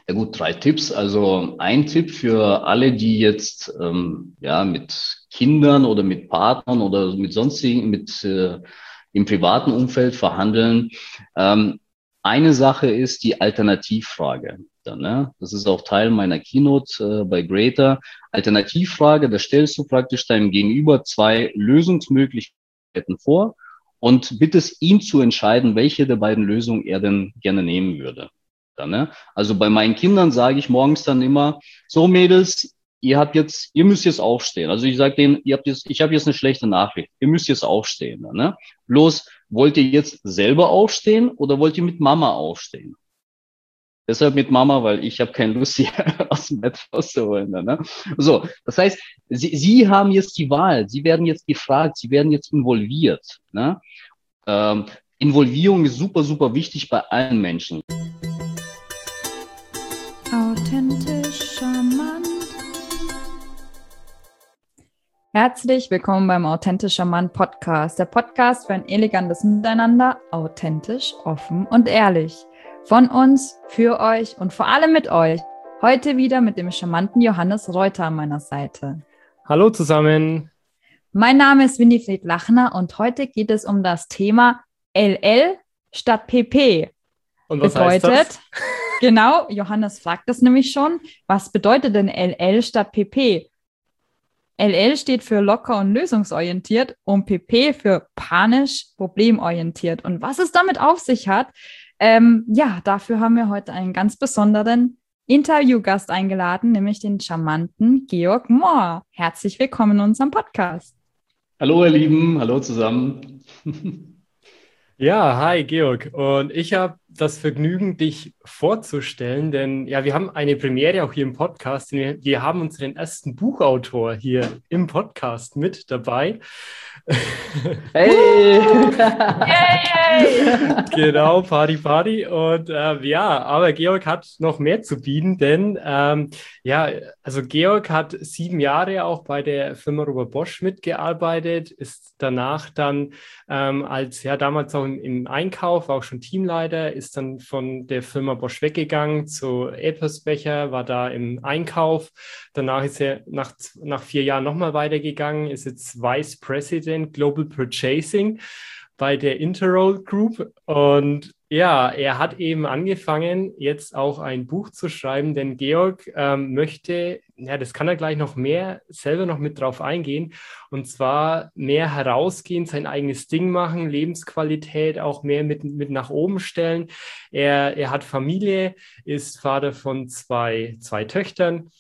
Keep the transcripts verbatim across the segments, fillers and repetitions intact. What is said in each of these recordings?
Ja gut, drei Tipps. Also ein Tipp für alle, die jetzt ähm, ja mit Kindern oder mit Partnern oder mit sonstigen, mit äh, im privaten Umfeld verhandeln. Ähm, eine Sache ist die Alternativfrage. Dann, ne? Das ist auch Teil meiner Keynote äh, bei Greater. Alternativfrage, da stellst du praktisch deinem Gegenüber zwei Lösungsmöglichkeiten vor und bittest ihn zu entscheiden, welche der beiden Lösungen er denn gerne nehmen würde. Dann, ne? Also bei meinen Kindern sage ich morgens dann immer, so Mädels, ihr habt jetzt, ihr müsst jetzt aufstehen. Also ich sage denen, ihr habt jetzt, ich habe jetzt eine schlechte Nachricht, ihr müsst jetzt aufstehen. Dann, ne? Bloß, wollt ihr jetzt selber aufstehen oder wollt ihr mit Mama aufstehen? Deshalb mit Mama, weil ich habe keine Lust, hier aus dem Bett rauszuholen. Dann, ne? So, das heißt, sie, sie haben jetzt die Wahl, sie werden jetzt gefragt, sie werden jetzt involviert. Ne? Ähm, Involvierung ist super, super wichtig bei allen Menschen. Authentisch charmant. Herzlich willkommen beim Authentisch charmant Podcast, der Podcast für ein elegantes Miteinander, authentisch, offen und ehrlich. Von uns, für euch und vor allem mit euch. Heute wieder mit dem charmanten Johannes Reuter an meiner Seite. Hallo zusammen. Mein Name ist Winifred Lachner und heute geht es um das Thema L L statt P P. Und was bedeutet, heißt das? Genau, Johannes fragt das nämlich schon. Was bedeutet denn L L statt P P? L L steht für locker und lösungsorientiert und P P für panisch, problemorientiert. Und was es damit auf sich hat, ähm, ja, dafür haben wir heute einen ganz besonderen Interviewgast eingeladen, nämlich den charmanten Georg Mohr. Herzlich willkommen in unserem Podcast. Hallo ihr Lieben, hallo zusammen. Ja, hi Georg. Und ich habe das Vergnügen, dich vorzustellen, denn ja, wir haben eine Premiere auch hier im Podcast. Denn wir, wir haben unseren ersten Buchautor hier im Podcast mit dabei. Hey! Yay! Genau, Party, Party. Und äh, ja, aber Georg hat noch mehr zu bieten, denn ähm, ja, also Georg hat sieben Jahre auch bei der Firma Robert Bosch mitgearbeitet, ist danach dann ähm, als, ja, damals auch im, im Einkauf, war auch schon Teamleiter, ist dann von der Firma Bosch weggegangen zu Eberspecher, war da im Einkauf. Danach ist er nach, nach vier Jahren nochmal weitergegangen, ist jetzt Vice President Global Purchasing bei der Interroll Group. Und ja, er hat eben angefangen, jetzt auch ein Buch zu schreiben, denn Georg ähm, möchte, ja, das kann er gleich noch mehr selber noch mit drauf eingehen, und zwar mehr herausgehen, sein eigenes Ding machen, Lebensqualität auch mehr mit, mit nach oben stellen. Er, er hat Familie, ist Vater von zwei, zwei Töchtern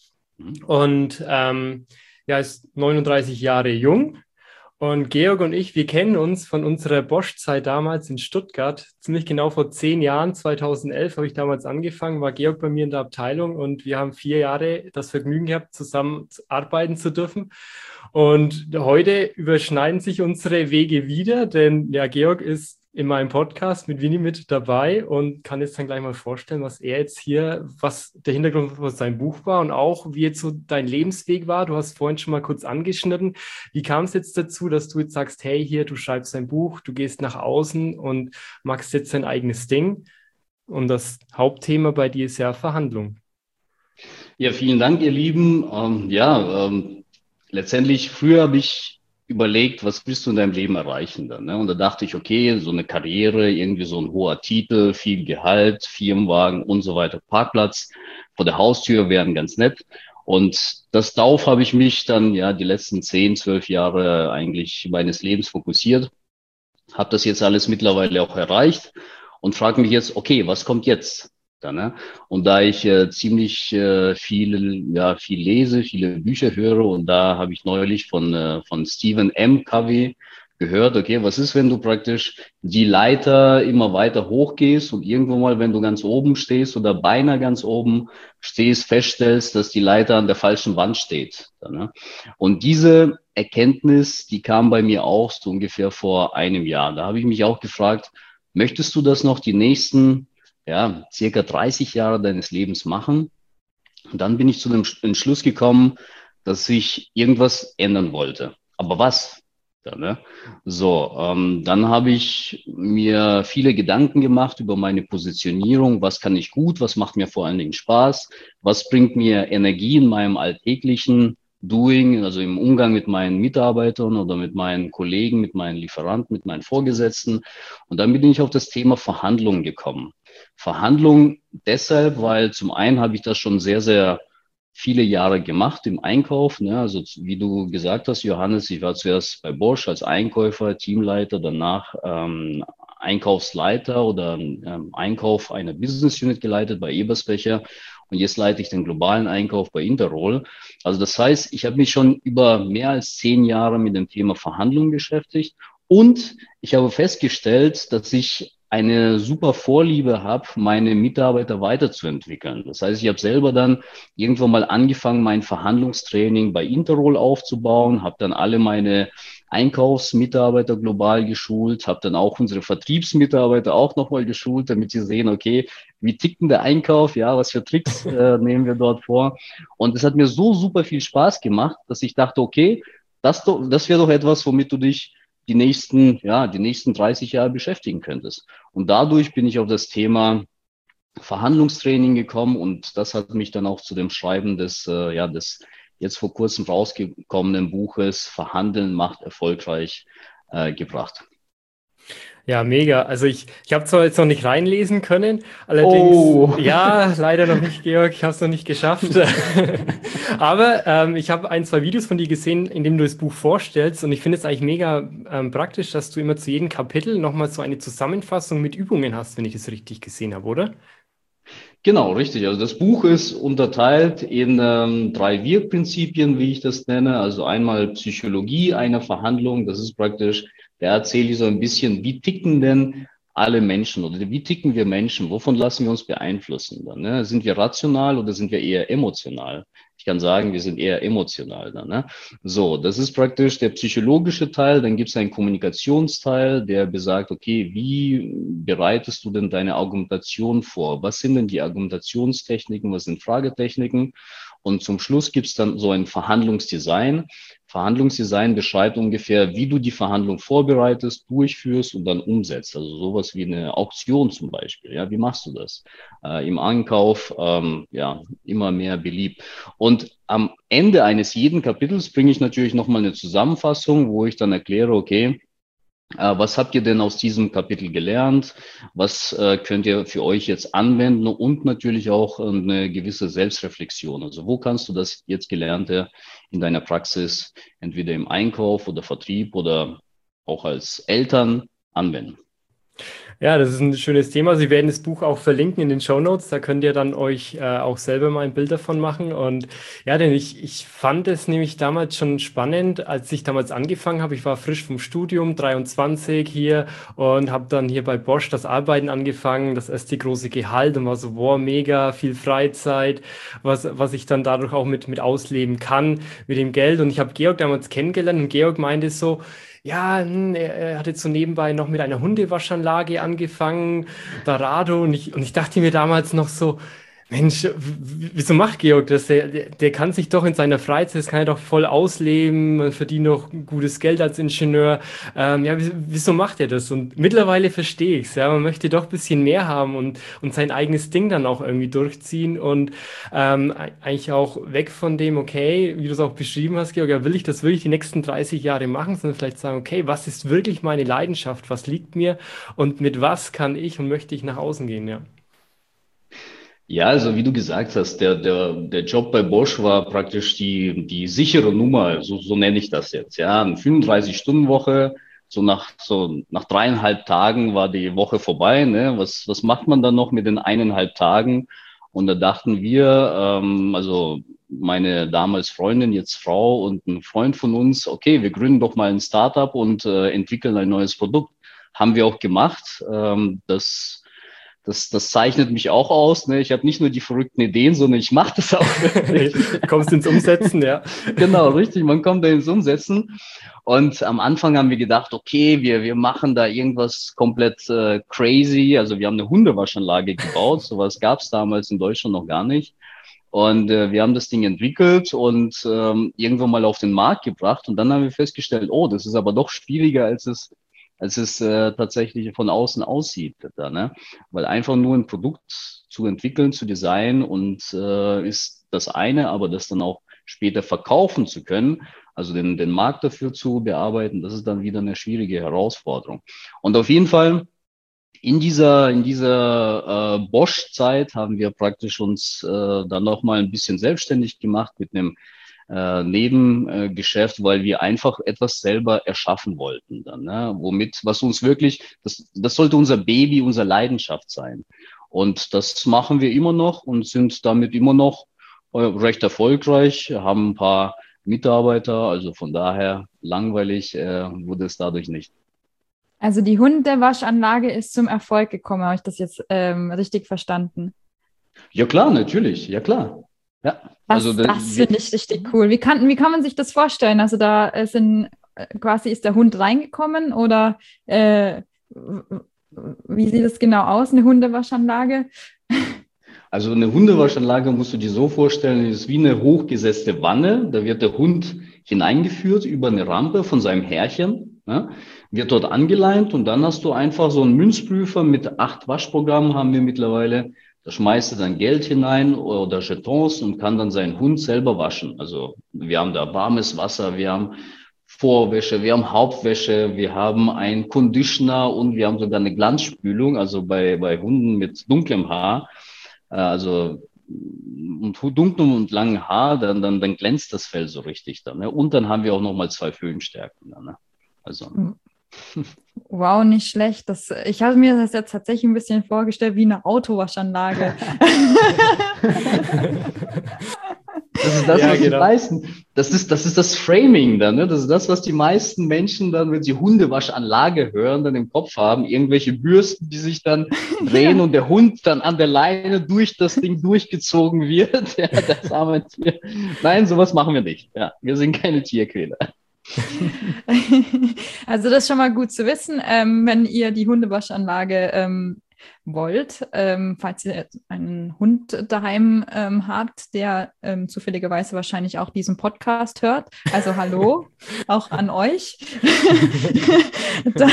und ähm, ja, ist neununddreißig Jahre jung. Und Georg und ich, wir kennen uns von unserer Bosch-Zeit damals in Stuttgart. Ziemlich genau vor zehn Jahren, zweitausendelf habe ich damals angefangen, war Georg bei mir in der Abteilung und wir haben vier Jahre das Vergnügen gehabt, zusammen arbeiten zu dürfen. Und heute überschneiden sich unsere Wege wieder, denn ja, Georg ist in meinem Podcast mit Winnie mit dabei und kann jetzt dann gleich mal vorstellen, was er jetzt hier, was der Hintergrund von seinem Buch war und auch, wie jetzt so dein Lebensweg war. Du hast vorhin schon mal kurz angeschnitten. Wie kam es jetzt dazu, dass du jetzt sagst, hey, hier, du schreibst ein Buch, du gehst nach außen und machst jetzt dein eigenes Ding? Und das Hauptthema bei dir ist ja Verhandlung. Ja, vielen Dank, ihr Lieben. Ähm, ja, ähm, letztendlich, früher habe ich überlegt, was willst du in deinem Leben erreichen dann, ne? Und da dachte ich, okay, so eine Karriere, irgendwie so ein hoher Titel, viel Gehalt, Firmenwagen und so weiter, Parkplatz vor der Haustür wären ganz nett. Und das darauf habe ich mich dann ja die letzten zehn, zwölf Jahre eigentlich meines Lebens fokussiert, habe das jetzt alles mittlerweile auch erreicht und frage mich jetzt, okay, was kommt jetzt? Da, ne? Und da ich äh, ziemlich äh, viel, ja, viel lese, viele Bücher höre und da habe ich neulich von, äh, von Stephen M. Covey gehört, okay, was ist, wenn du praktisch die Leiter immer weiter hochgehst und irgendwo mal, wenn du ganz oben stehst oder beinahe ganz oben stehst, feststellst, dass die Leiter an der falschen Wand steht. Da, ne? Und diese Erkenntnis, die kam bei mir auch so ungefähr vor einem Jahr. Da habe ich mich auch gefragt, möchtest du das noch die nächsten ja, circa dreißig Jahre deines Lebens machen? Und dann bin ich zu dem Entschluss gekommen, dass ich irgendwas ändern wollte. Aber was? Da, ne? So, ähm, dann habe ich mir viele Gedanken gemacht über meine Positionierung. Was kann ich gut? Was macht mir vor allen Dingen Spaß? Was bringt mir Energie in meinem alltäglichen Doing, also im Umgang mit meinen Mitarbeitern oder mit meinen Kollegen, mit meinen Lieferanten, mit meinen Vorgesetzten? Und dann bin ich auf das Thema Verhandlungen gekommen. Verhandlungen deshalb, weil zum einen habe ich das schon sehr, sehr viele Jahre gemacht im Einkauf. Ne? Also wie du gesagt hast, Johannes, ich war zuerst bei Bosch als Einkäufer, Teamleiter, danach ähm, Einkaufsleiter oder ähm, Einkauf einer Business Unit geleitet bei Eberspecher und jetzt leite ich den globalen Einkauf bei Interroll. Also das heißt, ich habe mich schon über mehr als zehn Jahre mit dem Thema Verhandlungen beschäftigt und ich habe festgestellt, dass ich eine super Vorliebe habe, meine Mitarbeiter weiterzuentwickeln. Das heißt, ich habe selber dann irgendwann mal angefangen, mein Verhandlungstraining bei Interroll aufzubauen, habe dann alle meine Einkaufsmitarbeiter global geschult, habe dann auch unsere Vertriebsmitarbeiter auch nochmal geschult, damit sie sehen, okay, wie tickt denn der Einkauf, ja, was für Tricks äh, nehmen wir dort vor. Und es hat mir so super viel Spaß gemacht, dass ich dachte, okay, das, das wäre doch etwas, womit du dich die nächsten, ja, die nächsten dreißig Jahre beschäftigen könntest. Und dadurch bin ich auf das Thema Verhandlungstraining gekommen und das hat mich dann auch zu dem Schreiben des, äh, ja, des jetzt vor kurzem rausgekommenen Buches Verhandeln macht erfolgreich äh, gebracht. Ja, mega. Also ich, ich habe zwar jetzt noch nicht reinlesen können, allerdings, Oh. ja, leider noch nicht, Georg, ich habe es noch nicht geschafft. Aber ähm, ich habe ein, zwei Videos von dir gesehen, in dem du das Buch vorstellst und ich finde es eigentlich mega ähm, praktisch, dass du immer zu jedem Kapitel nochmal so eine Zusammenfassung mit Übungen hast, wenn ich das richtig gesehen habe, oder? Genau, richtig. Also das Buch ist unterteilt in ähm, drei Wirkprinzipien, wie ich das nenne. Also einmal Psychologie einer Verhandlung. Das ist praktisch, da erzähle ich so ein bisschen, wie ticken denn alle Menschen oder wie ticken wir Menschen? Wovon lassen wir uns beeinflussen dann? Ne? Sind wir rational oder sind wir eher emotional? Ich kann sagen, wir sind eher emotional dann. Ne? So, das ist praktisch der psychologische Teil. Dann gibt es einen Kommunikationsteil, der besagt, okay, wie bereitest du denn deine Argumentation vor? Was sind denn die Argumentationstechniken? Was sind Fragetechniken? Und zum Schluss gibt es dann so ein Verhandlungsdesign. Verhandlungsdesign beschreibt ungefähr, wie du die Verhandlung vorbereitest, durchführst und dann umsetzt. Also sowas wie eine Auktion zum Beispiel. Ja, wie machst du das? Äh, im Ankauf, ähm, ja, immer mehr beliebt. Und am Ende eines jeden Kapitels bringe ich natürlich nochmal eine Zusammenfassung, wo ich dann erkläre, okay, äh, was habt ihr denn aus diesem Kapitel gelernt? Was äh, könnt ihr für euch jetzt anwenden? Und natürlich auch eine gewisse Selbstreflexion. Also wo kannst du das jetzt Gelernte in deiner Praxis, entweder im Einkauf oder Vertrieb oder auch als Eltern anwenden? Ja, das ist ein schönes Thema. Sie werden das Buch auch verlinken in den Shownotes. Da könnt ihr dann euch äh, auch selber mal ein Bild davon machen. Und ja, denn ich, ich fand es nämlich damals schon spannend, als ich damals angefangen habe. Ich war frisch vom Studium, dreiundzwanzig hier und habe dann hier bei Bosch das Arbeiten angefangen, das erste große Gehalt und war so, wow, mega viel Freizeit, was, was ich dann dadurch auch mit, mit ausleben kann, mit dem Geld. Und ich habe Georg damals kennengelernt und Georg meinte so, ja, hm, er, er hat jetzt so nebenbei noch mit einer Hundewaschanlage angefangen, Dorado. Und ich, und ich dachte mir damals noch so, Mensch, w- w- wieso macht Georg das? Der, der, der kann sich doch in seiner Freizeit, das kann er doch voll ausleben, man verdient noch gutes Geld als Ingenieur. Ähm, ja, wieso, wieso macht er das? Und mittlerweile verstehe ich es. Ja, man möchte doch ein bisschen mehr haben und, und sein eigenes Ding dann auch irgendwie durchziehen und ähm, e- eigentlich auch weg von dem, okay, wie du es auch beschrieben hast, Georg, ja, will ich das wirklich die nächsten dreißig Jahre machen, sondern vielleicht sagen, okay, was ist wirklich meine Leidenschaft? Was liegt mir? Und mit was kann ich und möchte ich nach außen gehen, ja. Ja, also wie du gesagt hast, der, der, der Job bei Bosch war praktisch die, die sichere Nummer, so, so nenne ich das jetzt. Ja, eine fünfunddreißig-Stunden-Woche, so nach, so nach dreieinhalb Tagen war die Woche vorbei. Ne? Was, was macht man dann noch mit den eineinhalb Tagen? Und da dachten wir, ähm, also meine damals Freundin, jetzt Frau und ein Freund von uns, okay, wir gründen doch mal ein Startup und äh, entwickeln ein neues Produkt. Haben wir auch gemacht. Ähm, das das, das zeichnet mich auch aus. Ne? Ich habe nicht nur die verrückten Ideen, sondern ich mache das auch wirklich. Kommst ins Umsetzen, ja. Genau, richtig. Man kommt da ins Umsetzen. Und am Anfang haben wir gedacht, okay, wir, wir machen da irgendwas komplett äh, crazy. Also wir haben eine Hundewaschanlage gebaut. Sowas gab es damals in Deutschland noch gar nicht. Und äh, wir haben das Ding entwickelt und ähm, irgendwann mal auf den Markt gebracht. Und dann haben wir festgestellt, oh, das ist aber doch schwieriger, als es, als es äh, tatsächlich von außen aussieht. Da, ne? Weil einfach nur ein Produkt zu entwickeln, zu designen und äh, ist das eine, aber das dann auch später verkaufen zu können, also den, den Markt dafür zu bearbeiten, das ist dann wieder eine schwierige Herausforderung. Und auf jeden Fall, in dieser, in dieser äh, Bosch-Zeit haben wir praktisch uns äh, dann nochmal ein bisschen selbstständig gemacht mit einem äh, Nebengeschäft, weil wir einfach etwas selber erschaffen wollten dann, ne? Womit, was uns wirklich, das, das sollte unser Baby, unsere Leidenschaft sein. Und das machen wir immer noch und sind damit immer noch äh, recht erfolgreich, haben ein paar Mitarbeiter, also von daher langweilig äh, wurde es dadurch nicht. Also die Hundewaschanlage ist zum Erfolg gekommen, habe ich das jetzt ähm, richtig verstanden? Ja klar, natürlich, ja klar. Ja, Das, also das wir, finde ich richtig cool. Wie kann, wie kann man sich das vorstellen? Also da äh, sind äh, quasi ist der Hund reingekommen oder äh, wie sieht es genau aus, eine Hundewaschanlage? also eine Hundewaschanlage musst du dir so vorstellen, ist wie eine hochgesetzte Wanne. Da wird der Hund hineingeführt über eine Rampe von seinem Härchen, ne? Wird dort angeleint und dann hast du einfach so einen Münzprüfer mit acht Waschprogrammen haben wir mittlerweile. Da schmeißt er dann Geld hinein oder Jetons und kann dann seinen Hund selber waschen. Also wir haben da warmes Wasser, wir haben Vorwäsche, wir haben Hauptwäsche, wir haben einen Conditioner und wir haben sogar eine Glanzspülung, also bei, bei Hunden mit dunklem Haar. Äh, Also und dunklem und langem Haar, dann, dann, dann glänzt das Fell so richtig dann. Ne? Und dann haben wir auch nochmal zwei Föhnstärken. Dann, ne? Also. Wow, nicht schlecht. Das, ich habe mir das jetzt tatsächlich ein bisschen vorgestellt wie eine Autowaschanlage. Das ist das, Ja, was die genau. meisten, das ist, das ist das Framing dann, ne? Das ist das, was die meisten Menschen dann, wenn sie Hundewaschanlage hören, dann im Kopf haben. Irgendwelche Bürsten, die sich dann drehen Ja. und der Hund dann an der Leine durch das Ding durchgezogen wird. Ja, das arme Tier. Nein, sowas machen wir nicht. Ja, wir sind keine Tierquäler. Also das ist schon mal gut zu wissen, ähm, wenn ihr die Hundewaschanlage ähm, wollt, ähm, falls ihr einen Hund daheim ähm, habt, der ähm, zufälligerweise wahrscheinlich auch diesen Podcast hört. Also hallo, auch an euch. dann,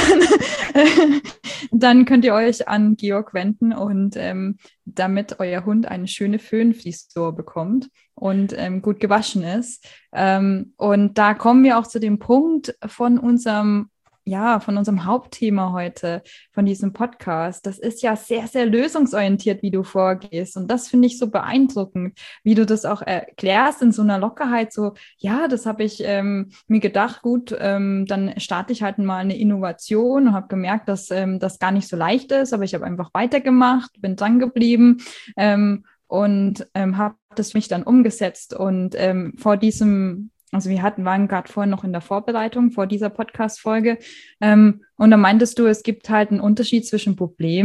äh, dann könnt ihr euch an Georg wenden und ähm, damit euer Hund eine schöne Föhnfrisur bekommt und ähm, gut gewaschen ist. Ähm, und da kommen wir auch zu dem Punkt von unserem, ja, von unserem Hauptthema heute, von diesem Podcast. Das ist ja sehr, sehr lösungsorientiert, wie du vorgehst. Und das finde ich so beeindruckend, wie du das auch erklärst in so einer Lockerheit, so, ja, das habe ich ähm, mir gedacht, gut, ähm, dann starte ich halt mal eine Innovation und habe gemerkt, dass ähm, das gar nicht so leicht ist, aber ich habe einfach weitergemacht, bin dran geblieben. Ähm, und ähm, habe das für mich dann umgesetzt. Und ähm, vor diesem, also wir hatten, waren gerade vorhin noch in der Vorbereitung vor dieser Podcast-Folge, ähm, und da meintest du, es gibt halt einen Unterschied zwischen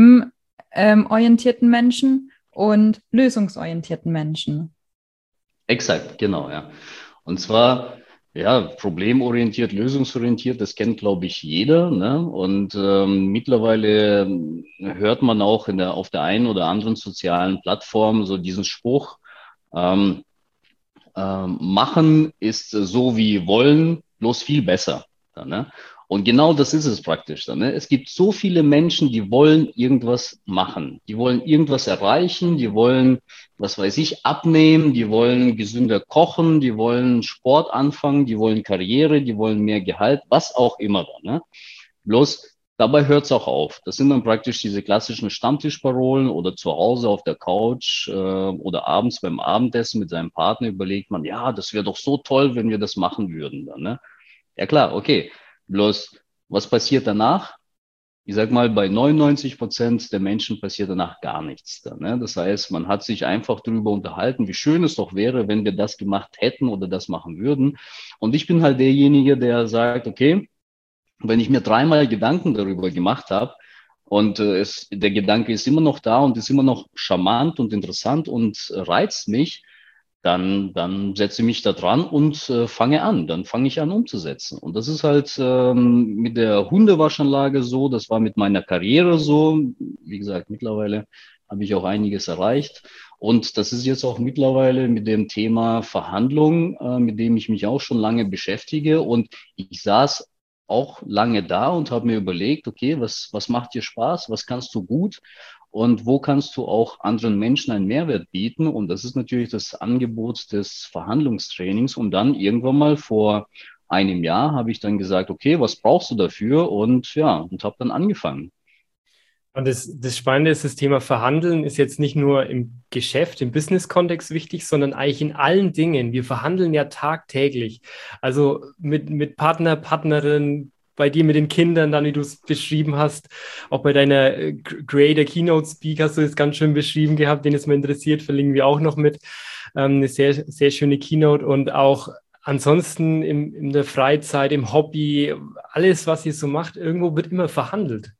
problemorientierten Menschen und lösungsorientierten Menschen. Exakt, genau, ja. Und zwar, ja, problemorientiert, lösungsorientiert, das kennt, glaube ich, jeder, ne? Und ähm, mittlerweile hört man auch in der, auf der einen oder anderen sozialen Plattform so diesen Spruch, ähm, ähm, machen ist so wie wollen, bloß viel besser. Ja, ne? Und genau das ist es praktisch. Dann, ne? Es gibt so viele Menschen, die wollen irgendwas machen. Die wollen irgendwas erreichen, die wollen, was weiß ich, abnehmen, die wollen gesünder kochen, die wollen Sport anfangen, die wollen Karriere, die wollen mehr Gehalt, was auch immer. Dann, ne? Bloß dabei hört es auch auf. Das sind dann praktisch diese klassischen Stammtischparolen oder zu Hause auf der Couch äh, oder abends beim Abendessen mit seinem Partner überlegt man, ja, das wäre doch so toll, wenn wir das machen würden dann, ne? Ja klar, okay. Bloß, was passiert danach? Ich sag mal, bei neunundneunzig Prozent der Menschen passiert danach gar nichts dann, ne? Das heißt, man hat sich einfach darüber unterhalten, wie schön es doch wäre, wenn wir das gemacht hätten oder das machen würden. Und ich bin halt derjenige, der sagt, okay, wenn ich mir dreimal Gedanken darüber gemacht habe und äh, es, der Gedanke ist immer noch da und ist immer noch charmant und interessant und äh, reizt mich, dann, dann setze ich mich da dran und äh, fange an. Dann fange ich an umzusetzen. Und das ist halt ähm, mit der Hundewaschanlage so, das war mit meiner Karriere so. Wie gesagt, mittlerweile habe ich auch einiges erreicht. Und das ist jetzt auch mittlerweile mit dem Thema Verhandlung, äh, mit dem ich mich auch schon lange beschäftige. Und ich saß auch lange da und habe mir überlegt, okay, was, was macht dir Spaß? Was kannst du gut? Und wo kannst du auch anderen Menschen einen Mehrwert bieten? Und das ist natürlich das Angebot des Verhandlungstrainings. Und dann irgendwann mal vor einem Jahr habe ich dann gesagt, okay, was brauchst du dafür? Und ja, und habe dann angefangen. Und das, das Spannende ist, das Thema Verhandeln ist jetzt nicht nur im Geschäft, im Business-Kontext wichtig, sondern eigentlich in allen Dingen. Wir verhandeln ja tagtäglich. Also mit, mit Partner, Partnerin, bei dir mit den Kindern, dann wie du es beschrieben hast, auch bei deiner äh, Creator Keynote Speak hast du es ganz schön beschrieben gehabt, den es mir interessiert, verlinken wir auch noch mit. Ähm, eine sehr, sehr schöne Keynote und auch ansonsten im, in der Freizeit, im Hobby, alles, was ihr so macht, irgendwo wird immer verhandelt.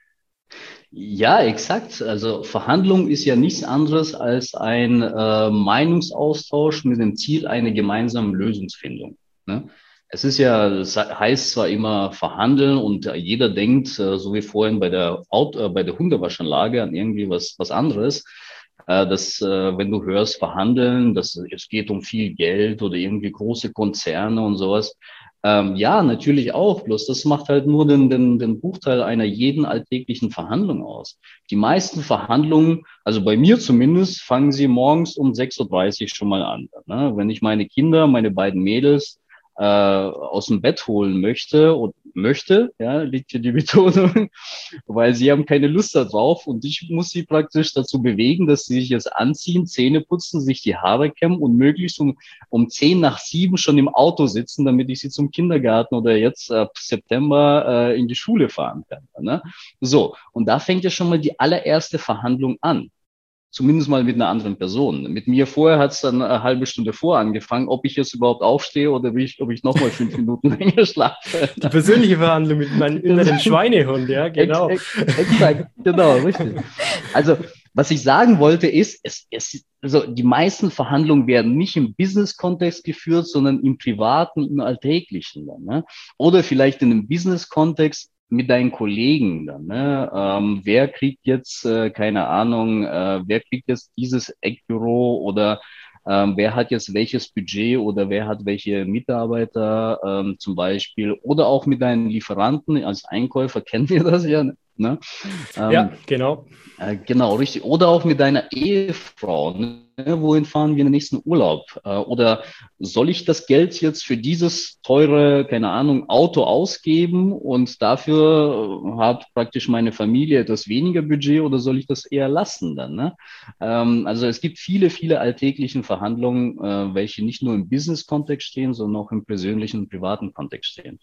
Ja, exakt. Also Verhandlung ist ja nichts anderes als ein äh, Meinungsaustausch mit dem Ziel einer gemeinsamen Lösungsfindung. Ne? Es ist ja, es heißt zwar immer verhandeln und äh, jeder denkt, äh, so wie vorhin bei der Auto, äh, bei der Hundewaschanlage an irgendwie was, was anderes, äh, dass äh, wenn du hörst verhandeln, dass es geht um viel Geld oder irgendwie große Konzerne und sowas. Ähm, ja, natürlich auch. Bloß das macht halt nur den, den, den Bruchteil einer jeden alltäglichen Verhandlung aus. Die meisten Verhandlungen, also bei mir zumindest, fangen sie morgens um sechs Uhr dreißig schon mal an. Ne? Wenn ich meine Kinder, meine beiden Mädels äh, aus dem Bett holen möchte und möchte, ja, liegt hier die Betonung, weil sie haben keine Lust darauf und ich muss sie praktisch dazu bewegen, dass sie sich jetzt anziehen, Zähne putzen, sich die Haare kämmen und möglichst um, um zehn nach sieben schon im Auto sitzen, damit ich sie zum Kindergarten oder jetzt ab September äh, in die Schule fahren kann. Ne? So, und da fängt ja schon mal die allererste Verhandlung an. Zumindest mal mit einer anderen Person. Mit mir vorher hat es dann eine halbe Stunde vor angefangen, ob ich jetzt überhaupt aufstehe oder ob ich, ob ich nochmal fünf Minuten länger schlafe. Die persönliche Verhandlung mit meinem inneren Schweinehund, ja, genau. Ex, ex, exakt, genau, richtig. Also, was ich sagen wollte ist, es, es, also die meisten Verhandlungen werden nicht im Business-Kontext geführt, sondern im privaten, im Alltäglichen. Dann, ne? Oder vielleicht in einem Business-Kontext mit deinen Kollegen dann, ne? Ähm, wer kriegt jetzt, äh, keine Ahnung, äh, wer kriegt jetzt dieses Eckbüro oder ähm, wer hat jetzt welches Budget oder wer hat welche Mitarbeiter ähm, zum Beispiel oder auch mit deinen Lieferanten als Einkäufer kennen wir das ja, ne? Ähm, ja, genau. Äh, genau, richtig. Oder auch mit deiner Ehefrau. Ne? Wohin fahren wir in den nächsten Urlaub? Äh, oder soll ich das Geld jetzt für dieses teure, keine Ahnung, Auto ausgeben und dafür äh, hat praktisch meine Familie etwas weniger Budget oder soll ich das eher lassen dann? Ne? Ähm, also es gibt viele, viele alltäglichen Verhandlungen, äh, welche nicht nur im Business-Kontext stehen, sondern auch im persönlichen und privaten Kontext stehen.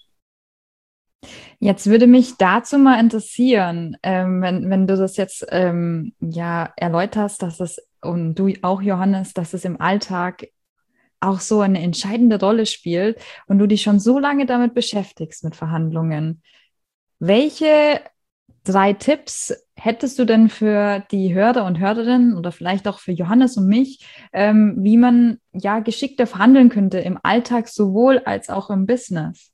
Jetzt würde mich dazu mal interessieren, ähm, wenn, wenn du das jetzt ähm, ja erläuterst, dass es, und du auch, Johannes, dass es im Alltag auch so eine entscheidende Rolle spielt und du dich schon so lange damit beschäftigst mit Verhandlungen. Welche drei Tipps hättest du denn für die Hörer und Hörerinnen oder vielleicht auch für Johannes und mich, ähm, wie man ja geschickter verhandeln könnte im Alltag sowohl als auch im Business?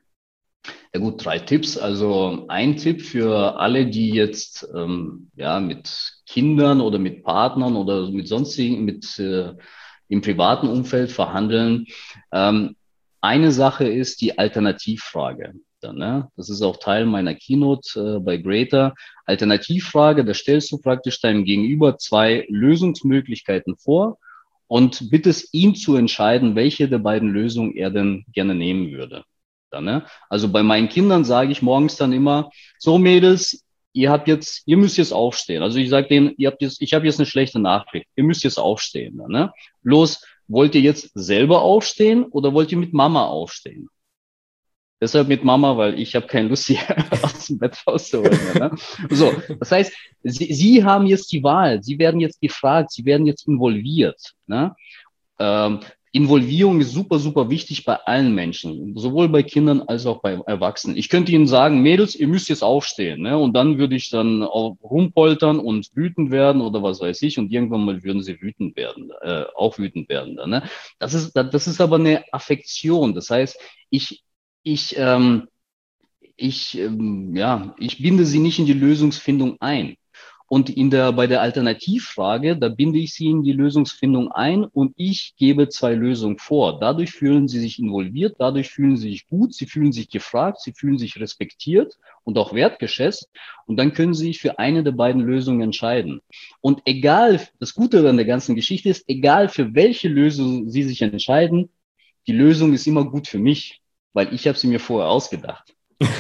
Ja gut, drei Tipps. Also ein Tipp für alle, die jetzt ähm, ja mit Kindern oder mit Partnern oder mit sonstigen, mit äh, im privaten Umfeld verhandeln. Ähm, eine Sache ist die Alternativfrage. Dann, ne? Das ist auch Teil meiner Keynote äh, bei Greater. Alternativfrage, da stellst du praktisch deinem Gegenüber zwei Lösungsmöglichkeiten vor und bittest ihn zu entscheiden, welche der beiden Lösungen er denn gerne nehmen würde. Dann, ne? Also bei meinen Kindern sage ich morgens dann immer, so Mädels, ihr habt jetzt, ihr müsst jetzt aufstehen. Also ich sage denen, ihr habt jetzt, ich habe jetzt eine schlechte Nachricht, ihr müsst jetzt aufstehen. Dann, ne? Bloß, wollt ihr jetzt selber aufstehen oder wollt ihr mit Mama aufstehen? Deshalb mit Mama, weil ich habe keine Lust, hier aus dem Bett rauszuholen. Ne? So, das heißt, sie, sie haben jetzt die Wahl, sie werden jetzt gefragt, sie werden jetzt involviert. Ne? Ähm, Involvierung ist super, super wichtig bei allen Menschen, sowohl bei Kindern als auch bei Erwachsenen. Ich könnte Ihnen sagen, Mädels, ihr müsst jetzt aufstehen, ne? Und dann würde ich dann auch rumpoltern und wütend werden oder was weiß ich. Und irgendwann mal würden sie wütend werden, äh, auch wütend werden. Dann, ne? Das ist, das ist aber eine Affektion. Das heißt, ich, ich, ähm, ich, ähm, ja, ich binde sie nicht in die Lösungsfindung ein. Und in der, bei der Alternativfrage, da binde ich Sie in die Lösungsfindung ein und ich gebe zwei Lösungen vor. Dadurch fühlen Sie sich involviert, dadurch fühlen Sie sich gut, Sie fühlen sich gefragt, Sie fühlen sich respektiert und auch wertgeschätzt. Und dann können Sie sich für eine der beiden Lösungen entscheiden. Und egal, das Gute an der ganzen Geschichte ist, egal für welche Lösung Sie sich entscheiden, die Lösung ist immer gut für mich, weil ich habe sie mir vorher ausgedacht.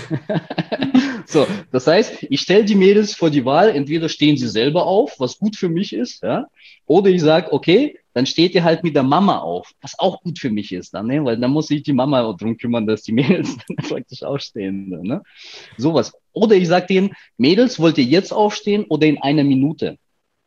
So, das heißt, ich stelle die Mädels vor die Wahl, entweder stehen sie selber auf, was gut für mich ist, ja, oder ich sage, okay, dann steht ihr halt mit der Mama auf, was auch gut für mich ist, dann, ne? Weil dann muss sich die Mama darum kümmern, dass die Mädels dann praktisch aufstehen. Ne? Sowas. Oder ich sage denen, Mädels, wollt ihr jetzt aufstehen oder in einer Minute?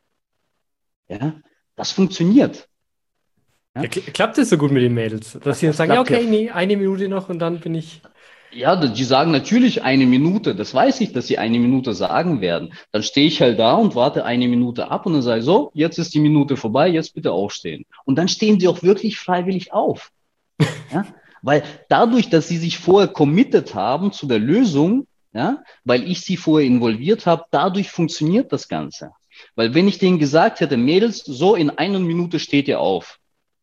Ja, das funktioniert. Ja? Ja, klappt es so gut mit den Mädels, dass sie dann sagen, ja, okay, nee, eine Minute noch und dann bin ich... Ja, die sagen natürlich eine Minute. Das weiß ich, dass sie eine Minute sagen werden. Dann stehe ich halt da und warte eine Minute ab und dann sage ich so, jetzt ist die Minute vorbei, jetzt bitte aufstehen. Und dann stehen sie auch wirklich freiwillig auf. Ja? Weil dadurch, dass sie sich vorher committed haben zu der Lösung, ja, weil ich sie vorher involviert habe, dadurch funktioniert das Ganze. Weil wenn ich denen gesagt hätte, Mädels, so in einer Minute steht ihr auf.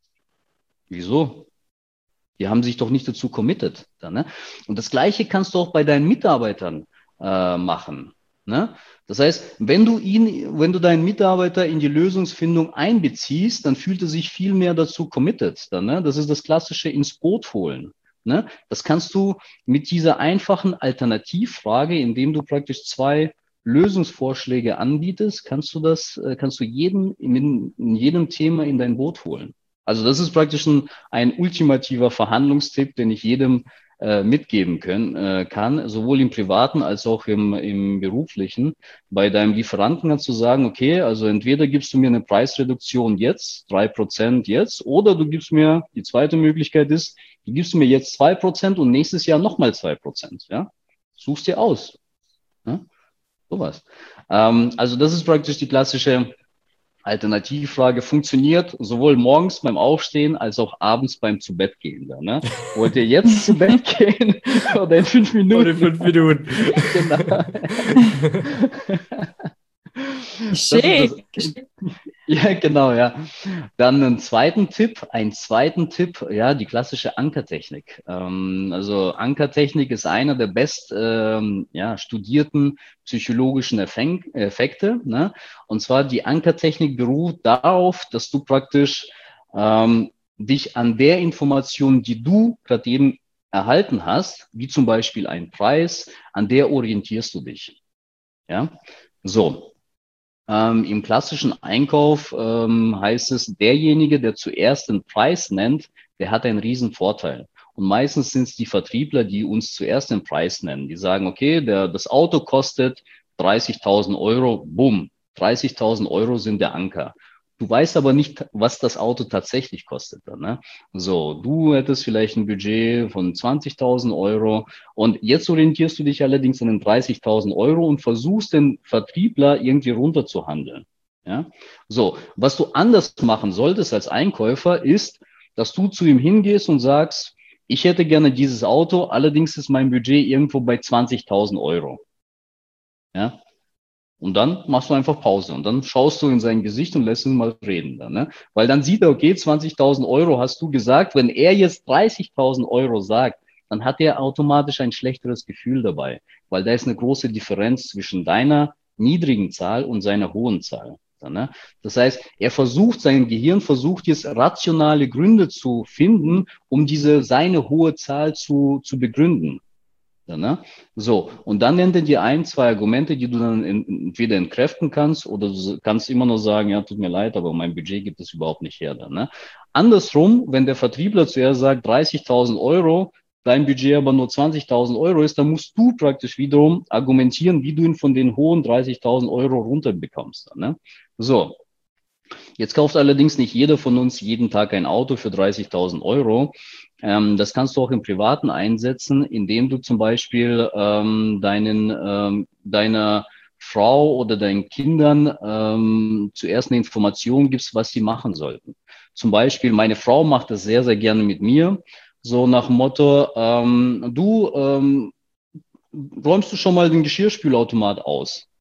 Wieso? Die haben sich doch nicht dazu committed. Dann, ne? Und das Gleiche kannst du auch bei deinen Mitarbeitern äh, machen. Ne? Das heißt, wenn du ihn, wenn du deinen Mitarbeiter in die Lösungsfindung einbeziehst, dann fühlt er sich viel mehr dazu committed. Dann, ne? Das ist das klassische ins Boot holen. Ne? Das kannst du mit dieser einfachen Alternativfrage, indem du praktisch zwei Lösungsvorschläge anbietest, kannst du das, kannst du jeden in, in jedem Thema in dein Boot holen. Also das ist praktisch ein, ein ultimativer Verhandlungstipp, den ich jedem äh, mitgeben können, äh, kann, sowohl im Privaten als auch im, im Beruflichen. Bei deinem Lieferanten kannst du sagen, okay, also entweder gibst du mir eine Preisreduktion jetzt, drei Prozent jetzt, oder du gibst mir, die zweite Möglichkeit ist, du gibst mir jetzt zwei Prozent und nächstes Jahr nochmal zwei Prozent. Ja? Suchst dir aus. Ja? Sowas. Ähm, also das ist praktisch die klassische Alternativfrage, funktioniert sowohl morgens beim Aufstehen als auch abends beim zu Bett gehen. Da, ne? Wollt ihr jetzt zu Bett gehen oder in fünf Minuten? Oder in fünf Minuten. Genau. Schick. Ja, genau, ja. Dann einen zweiten Tipp, einen zweiten Tipp, ja, die klassische Ankertechnik. Ähm, also Ankertechnik ist einer der best ähm, ja, studierten psychologischen Effek Effekte. Ne? Und zwar die Ankertechnik beruht darauf, dass du praktisch ähm, dich an der Information, die du gerade eben erhalten hast, wie zum Beispiel ein Preis, an der orientierst du dich. Ja, so. Ähm, im klassischen Einkauf ähm, heißt es, derjenige, der zuerst den Preis nennt, der hat einen riesen Vorteil. Und meistens sind es die Vertriebler, die uns zuerst den Preis nennen. Die sagen, okay, der, das Auto kostet dreißigtausend Euro, bumm, dreißigtausend Euro sind der Anker. Du weißt aber nicht, was das Auto tatsächlich kostet. Dann, ne? So, du hättest vielleicht ein Budget von zwanzigtausend Euro und jetzt orientierst du dich allerdings an den dreißigtausend Euro und versuchst den Vertriebler irgendwie runterzuhandeln. Ja? So, was du anders machen solltest als Einkäufer ist, dass du zu ihm hingehst und sagst, ich hätte gerne dieses Auto, allerdings ist mein Budget irgendwo bei zwanzigtausend Euro. Ja? Und dann machst du einfach Pause und dann schaust du in sein Gesicht und lässt ihn mal reden. Dann, ne? Weil dann sieht er, okay, zwanzigtausend Euro hast du gesagt. Wenn er jetzt dreißigtausend Euro sagt, dann hat er automatisch ein schlechteres Gefühl dabei, weil da ist eine große Differenz zwischen deiner niedrigen Zahl und seiner hohen Zahl. Dann, ne? Das heißt, er versucht, sein Gehirn versucht jetzt rationale Gründe zu finden, um diese seine hohe Zahl zu, zu begründen. Ne? So, und dann nennt er dir ein, zwei Argumente, die du dann entweder entkräften kannst oder du kannst immer nur sagen, ja, tut mir leid, aber mein Budget gibt es überhaupt nicht her. Dann, ne? Andersrum, wenn der Vertriebler zuerst sagt dreißigtausend Euro, dein Budget aber nur zwanzigtausend Euro ist, dann musst du praktisch wiederum argumentieren, wie du ihn von den hohen dreißigtausend Euro runterbekommst. Dann, ne? So, jetzt kauft allerdings nicht jeder von uns jeden Tag ein Auto für dreißigtausend Euro. Ähm, das kannst du auch im Privaten einsetzen, indem du zum Beispiel ähm, deinen, ähm, deiner Frau oder deinen Kindern ähm, zuerst eine Information gibst, was sie machen sollten. Zum Beispiel, meine Frau macht das sehr, sehr gerne mit mir. So nach dem Motto, ähm, du, ähm, räumst du schon mal den Geschirrspülautomat aus?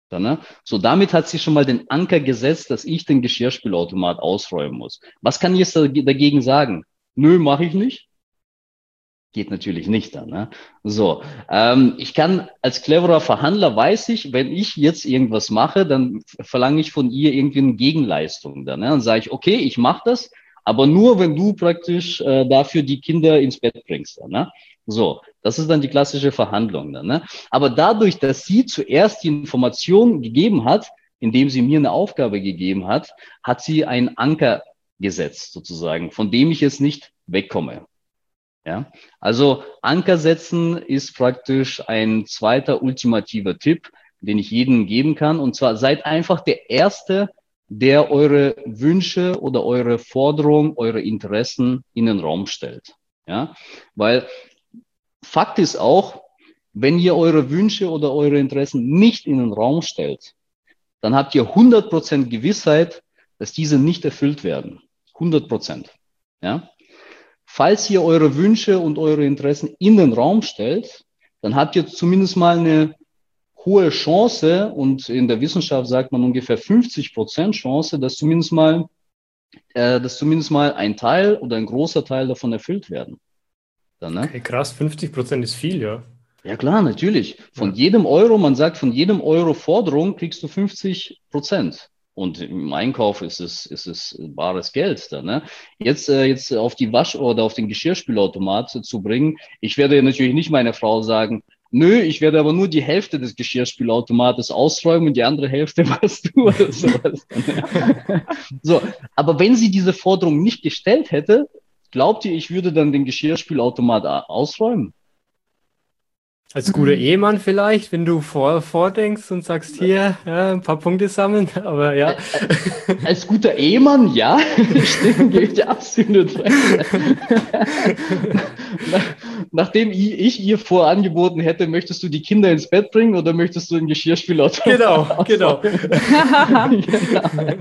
Dann, ne? So, damit hat sie schon mal den Anker gesetzt, dass ich den Geschirrspülautomat ausräumen muss. Was kann ich jetzt dagegen sagen? Nö, mache ich nicht. Geht natürlich nicht dann. Ne? So, ähm, ich kann als cleverer Verhandler, weiß ich, wenn ich jetzt irgendwas mache, dann verlange ich von ihr irgendwie eine Gegenleistung. Dann, ne? Dann sage ich, okay, ich mache das, aber nur, wenn du praktisch äh, dafür die Kinder ins Bett bringst. Dann, ne? So, das ist dann die klassische Verhandlung. Dann, ne? Aber dadurch, dass sie zuerst die Information gegeben hat, indem sie mir eine Aufgabe gegeben hat, hat sie einen Anker gesetzt, sozusagen, von dem ich jetzt nicht wegkomme. Ja, also Anker setzen ist praktisch ein zweiter ultimativer Tipp, den ich jedem geben kann. Und zwar seid einfach der Erste, der eure Wünsche oder eure Forderungen, eure Interessen in den Raum stellt. Ja, weil Fakt ist auch, wenn ihr eure Wünsche oder eure Interessen nicht in den Raum stellt, dann habt ihr hundert Prozent Gewissheit, dass diese nicht erfüllt werden. hundert Prozent. Ja. Falls ihr eure Wünsche und eure Interessen in den Raum stellt, dann habt ihr zumindest mal eine hohe Chance, und in der Wissenschaft sagt man ungefähr fünfzig Prozent Chance, dass zumindest mal, äh, dass zumindest mal ein Teil oder ein großer Teil davon erfüllt werden. Dann, ne? Okay, krass, fünfzig Prozent ist viel, ja. Ja klar, natürlich. Von Ja. jedem Euro, man sagt, von jedem Euro Forderung kriegst du fünfzig Prozent. Und im Einkauf ist es, ist es bares Geld dann, ne? Jetzt, äh, jetzt auf die Wasch- oder auf den Geschirrspülautomat zu bringen. Ich werde natürlich nicht meiner Frau sagen, nö, ich werde aber nur die Hälfte des Geschirrspülautomates ausräumen und die andere Hälfte machst du oder sowas. So, aber wenn sie diese Forderung nicht gestellt hätte, glaubt ihr, ich würde dann den Geschirrspülautomat ausräumen? Als guter Ehemann vielleicht, wenn du vor, vordenkst und sagst, hier, ja, ein paar Punkte sammeln, aber ja. Als guter Ehemann, ja, stimmt, gebe ich dir absolut recht. Nachdem ich ihr vorangeboten hätte, möchtest du die Kinder ins Bett bringen oder möchtest du den Geschirrspülautomat? Genau, genau. Genau.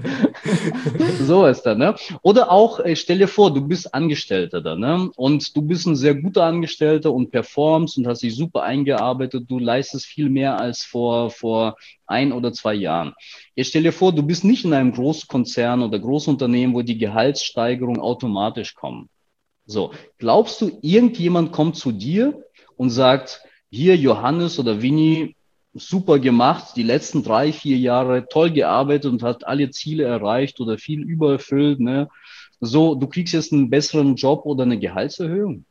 So ist das, ne? Oder auch, stell dir vor, du bist Angestellter da, ne? Und du bist ein sehr guter Angestellter und performst und hast dich super eingearbeitet. Du leistest viel mehr als vor, vor ein oder zwei Jahren. Jetzt stell dir vor, du bist nicht in einem Großkonzern oder Großunternehmen, wo die Gehaltssteigerungen automatisch kommen. So, glaubst du, irgendjemand kommt zu dir und sagt, hier Johannes oder Winnie, super gemacht, die letzten drei, vier Jahre toll gearbeitet und hat alle Ziele erreicht oder viel übererfüllt, ne? So, du kriegst jetzt einen besseren Job oder eine Gehaltserhöhung.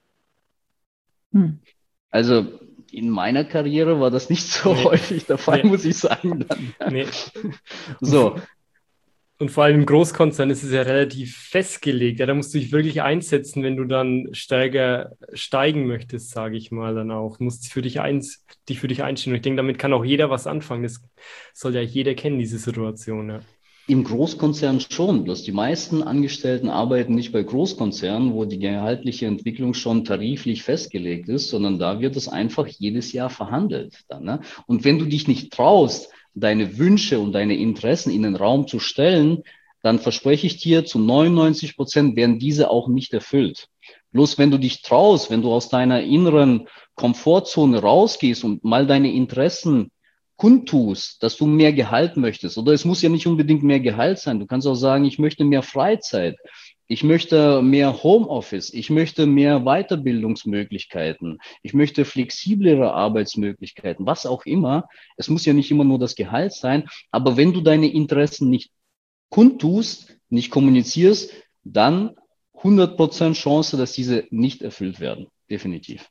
Hm. Also in meiner Karriere war das nicht so nee. häufig der Fall, nee. muss ich sagen. Dann. Nee. So. Und vor allem im Großkonzern ist es ja relativ festgelegt. Ja, da musst du dich wirklich einsetzen, wenn du dann stärker steigen möchtest, sage ich mal dann auch. Du musst für dich, eins, dich für dich einstellen. Und ich denke, damit kann auch jeder was anfangen. Das soll ja jeder kennen, diese Situation. Ja. Im Großkonzern schon. Bloß die meisten Angestellten arbeiten nicht bei Großkonzernen, wo die gehaltliche Entwicklung schon tariflich festgelegt ist, sondern da wird es einfach jedes Jahr verhandelt. Dann, ne? Und wenn du dich nicht traust, deine Wünsche und deine Interessen in den Raum zu stellen, dann verspreche ich dir, zu neunundneunzig Prozent werden diese auch nicht erfüllt. Bloß wenn du dich traust, wenn du aus deiner inneren Komfortzone rausgehst und mal deine Interessen kundtust, dass du mehr Gehalt möchtest, oder es muss ja nicht unbedingt mehr Gehalt sein, du kannst auch sagen, ich möchte mehr Freizeit, ich möchte mehr Homeoffice, ich möchte mehr Weiterbildungsmöglichkeiten, ich möchte flexiblere Arbeitsmöglichkeiten, was auch immer. Es muss ja nicht immer nur das Gehalt sein, aber wenn du deine Interessen nicht kundtust, nicht kommunizierst, dann hundert Prozent Chance, dass diese nicht erfüllt werden. Definitiv.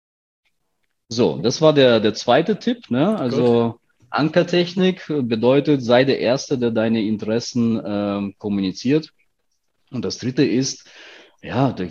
So, das war der, der zweite Tipp, ne? Also Gut. Ankertechnik bedeutet, sei der Erste, der deine Interessen äh, kommuniziert. Und das dritte ist, ja, die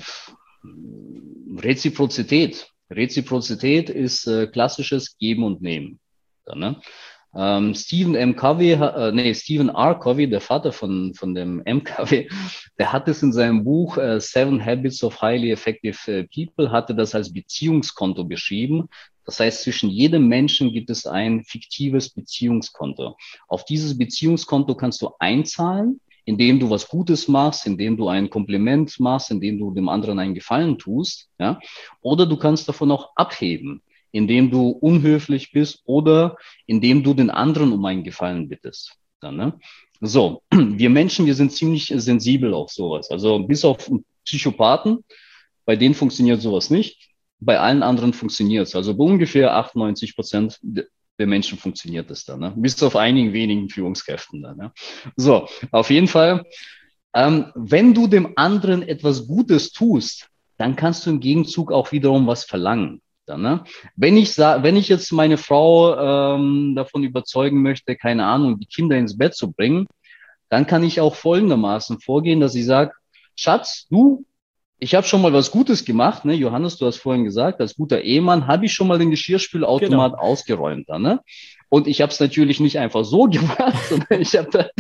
Reziprozität. Reziprozität ist äh, klassisches Geben und Nehmen. Ja, ne? ähm, Stephen M. Covey, äh, nee, Stephen R. Covey, der Vater von, von dem M. Covey, der hat es in seinem Buch äh, Seven Habits of Highly Effective äh, People, hatte das als Beziehungskonto beschrieben. Das heißt, zwischen jedem Menschen gibt es ein fiktives Beziehungskonto. Auf dieses Beziehungskonto kannst du einzahlen, indem du was Gutes machst, indem du ein Kompliment machst, indem du dem anderen einen Gefallen tust, ja, oder du kannst davon auch abheben, indem du unhöflich bist oder indem du den anderen um einen Gefallen bittest. Dann, ne? So, wir Menschen, wir sind ziemlich sensibel auf sowas. Also bis auf Psychopathen, bei denen funktioniert sowas nicht. Bei allen anderen funktioniert es. Also bei ungefähr achtundneunzig Prozent der Menschen funktioniert es dann. Ne? Bis auf einigen wenigen Führungskräften dann. Ne? So, auf jeden Fall, ähm, wenn du dem anderen etwas Gutes tust, dann kannst du im Gegenzug auch wiederum was verlangen. Dann, ne? Wenn ich sag, wenn ich jetzt meine Frau ähm, davon überzeugen möchte, keine Ahnung, die Kinder ins Bett zu bringen, dann kann ich auch folgendermaßen vorgehen, dass ich sage, Schatz, du, ich habe schon mal was Gutes gemacht, ne? Johannes, du hast vorhin gesagt, als guter Ehemann habe ich schon mal den Geschirrspülautomat Genau. ausgeräumt. Dann, ne? Und ich habe es natürlich nicht einfach so gemacht, sondern ich habe da,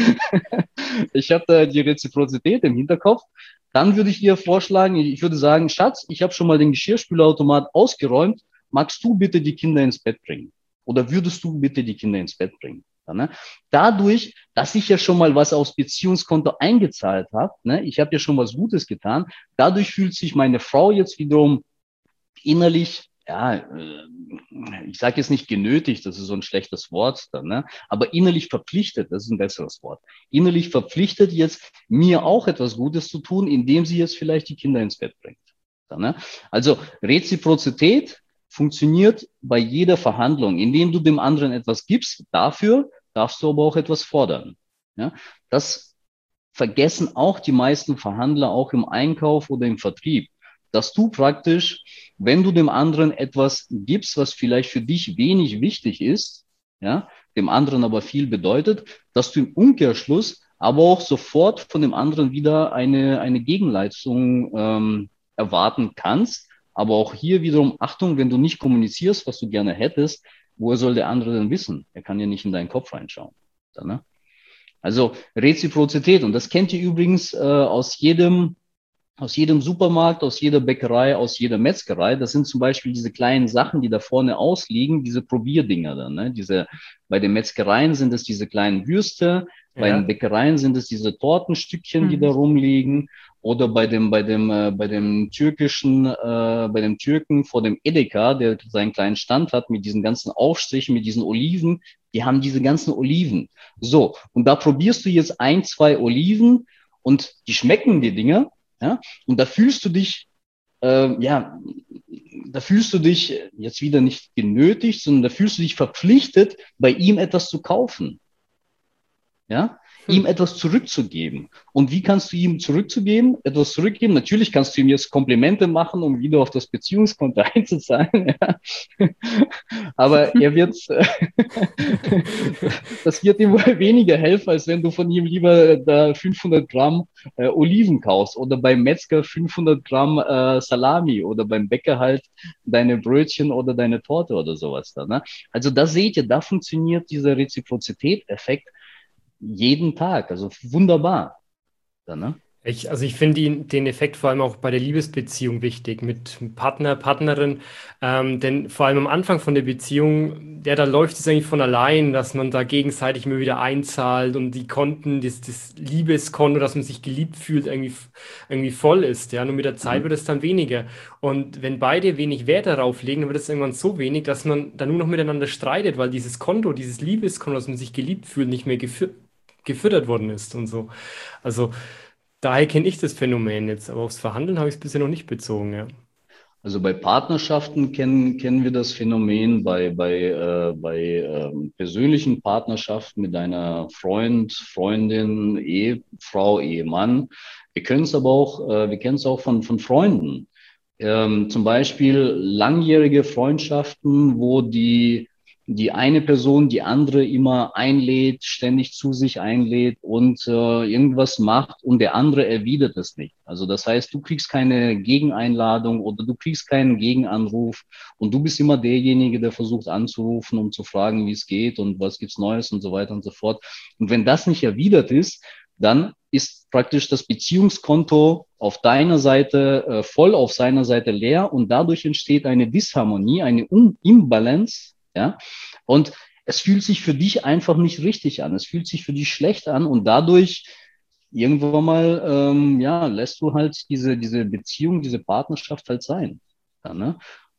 ich hab da die Reziprozität im Hinterkopf. Dann würde ich dir vorschlagen, ich würde sagen, Schatz, ich habe schon mal den Geschirrspülautomat ausgeräumt. Magst du bitte die Kinder ins Bett bringen? Oder würdest du bitte die Kinder ins Bett bringen? Ja, ne? Dadurch, dass ich ja schon mal was aufs Beziehungskonto eingezahlt habe, ne, ich habe ja schon was Gutes getan, dadurch fühlt sich meine Frau jetzt wiederum innerlich, ja, ich sage jetzt nicht genötigt, das ist so ein schlechtes Wort dann, ne? Aber innerlich verpflichtet, das ist ein besseres Wort, innerlich verpflichtet jetzt, mir auch etwas Gutes zu tun, indem sie jetzt vielleicht die Kinder ins Bett bringt. Dann, ne? Also Reziprozität funktioniert bei jeder Verhandlung, indem du dem anderen etwas gibst, dafür darfst du aber auch etwas fordern. Ja? Das vergessen auch die meisten Verhandler, auch im Einkauf oder im Vertrieb, dass du praktisch, wenn du dem anderen etwas gibst, was vielleicht für dich wenig wichtig ist, ja, dem anderen aber viel bedeutet, dass du im Umkehrschluss aber auch sofort von dem anderen wieder eine, eine Gegenleistung ähm, erwarten kannst. Aber auch hier wiederum, Achtung, wenn du nicht kommunizierst, was du gerne hättest, woher soll der andere denn wissen? Er kann ja nicht in deinen Kopf reinschauen. Dann, ne? Also Reziprozität, und das kennt ihr übrigens äh, aus jedem aus jedem Supermarkt, aus jeder Bäckerei, aus jeder Metzgerei. Das sind zum Beispiel diese kleinen Sachen, die da vorne ausliegen, diese Probierdinger dann. Ne? Diese, bei den Metzgereien sind es diese kleinen Würste, bei Ja. den Bäckereien sind es diese Tortenstückchen, die Mhm. da rumliegen. Oder bei dem, bei dem, äh, bei dem türkischen, äh, bei dem Türken vor dem Edeka, der seinen kleinen Stand hat mit diesen ganzen Aufstrichen, mit diesen Oliven. Die haben diese ganzen Oliven. So, und da probierst du jetzt ein, zwei Oliven und die schmecken die Dinger. Ja? Und da fühlst du dich, äh, ja, da fühlst du dich jetzt wieder nicht genötigt, sondern da fühlst du dich verpflichtet, bei ihm etwas zu kaufen. Ja? Hm. Ihm etwas zurückzugeben. Und wie kannst du ihm zurückzugeben? Etwas zurückgeben? Natürlich kannst du ihm jetzt Komplimente machen, um wieder auf das Beziehungskonto einzuzahlen. Ja? Aber er wird, das wird ihm wohl weniger helfen, als wenn du von ihm lieber da fünfhundert Gramm äh, Oliven kaufst oder beim Metzger fünfhundert Gramm äh, Salami oder beim Bäcker halt deine Brötchen oder deine Torte oder sowas da. Ne? Also da seht ihr, da funktioniert dieser Reziprozität-Effekt jeden Tag. Also wunderbar. Da, ne? Ich, also ich finde ihn- den Effekt vor allem auch bei der Liebesbeziehung wichtig mit Partner, Partnerin, ähm, denn vor allem am Anfang von der Beziehung, ja, da läuft es eigentlich von allein, dass man da gegenseitig immer wieder einzahlt und die Konten, das, das Liebeskonto, dass man sich geliebt fühlt, irgendwie, irgendwie voll ist, ja, nur mit der Zeit Mhm. wird es dann weniger. Und wenn beide wenig Wert darauf legen, dann wird es irgendwann so wenig, dass man dann nur noch miteinander streitet, weil dieses Konto, dieses Liebeskonto, dass man sich geliebt fühlt, nicht mehr gefü gefüttert worden ist und so. Also daher kenne ich das Phänomen jetzt, aber aufs Verhandeln habe ich es bisher noch nicht bezogen, ja. Also bei Partnerschaften kennen, kennen wir das Phänomen, bei, bei, äh, bei ähm, persönlichen Partnerschaften mit einer Freund, Freundin, Ehefrau, Ehemann. Wir können es aber auch, äh, wir kennen es auch von, von Freunden. Ähm, zum Beispiel langjährige Freundschaften, wo die, die eine Person die andere immer einlädt, ständig zu sich einlädt und äh, irgendwas macht und der andere erwidert es nicht. Also das heißt, du kriegst keine Gegeneinladung oder du kriegst keinen Gegenanruf und du bist immer derjenige, der versucht anzurufen, um zu fragen, wie es geht und was gibt's Neues und so weiter und so fort. Und wenn das nicht erwidert ist, dann ist praktisch das Beziehungskonto auf deiner Seite äh, voll, auf seiner Seite leer und dadurch entsteht eine Disharmonie, eine Un Imbalance, ja, und es fühlt sich für dich einfach nicht richtig an, es fühlt sich für dich schlecht an und dadurch irgendwann mal, ähm, ja, lässt du halt diese, diese Beziehung, diese Partnerschaft halt sein, ja, ne?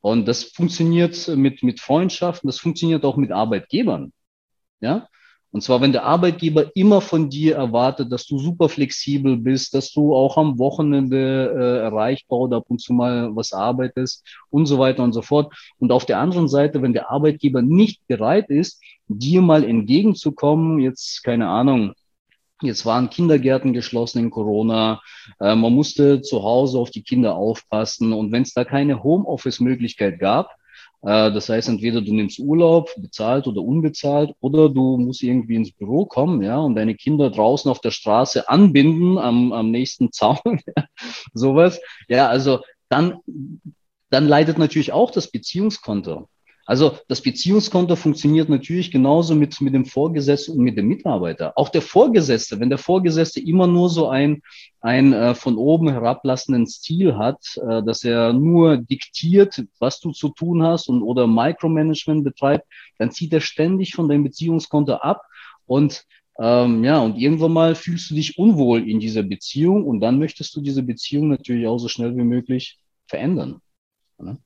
Und das funktioniert mit, mit Freundschaften, das funktioniert auch mit Arbeitgebern. Ja? Und zwar, wenn der Arbeitgeber immer von dir erwartet, dass du super flexibel bist, dass du auch am Wochenende äh, erreichbar oder ab und zu mal was arbeitest und so weiter und so fort. Und auf der anderen Seite, wenn der Arbeitgeber nicht bereit ist, dir mal entgegenzukommen, jetzt keine Ahnung, jetzt waren Kindergärten geschlossen in Corona. Äh, man musste zu Hause auf die Kinder aufpassen. Und wenn es da keine Homeoffice-Möglichkeit gab, äh, das heißt, entweder du nimmst Urlaub, bezahlt oder unbezahlt, oder du musst irgendwie ins Büro kommen, ja, und deine Kinder draußen auf der Straße anbinden am, am nächsten Zaun, sowas. Ja, also dann, dann leidet natürlich auch das Beziehungskonto. Also das Beziehungskonto funktioniert natürlich genauso mit, mit dem Vorgesetzten und mit dem Mitarbeiter. Auch der Vorgesetzte, wenn der Vorgesetzte immer nur so ein, ein äh, von oben herablassenden Stil hat, äh, dass er nur diktiert, was du zu tun hast und oder Micromanagement betreibt, dann zieht er ständig von deinem Beziehungskonto ab und ähm, ja, und irgendwann mal fühlst du dich unwohl in dieser Beziehung und dann möchtest du diese Beziehung natürlich auch so schnell wie möglich verändern. Ne?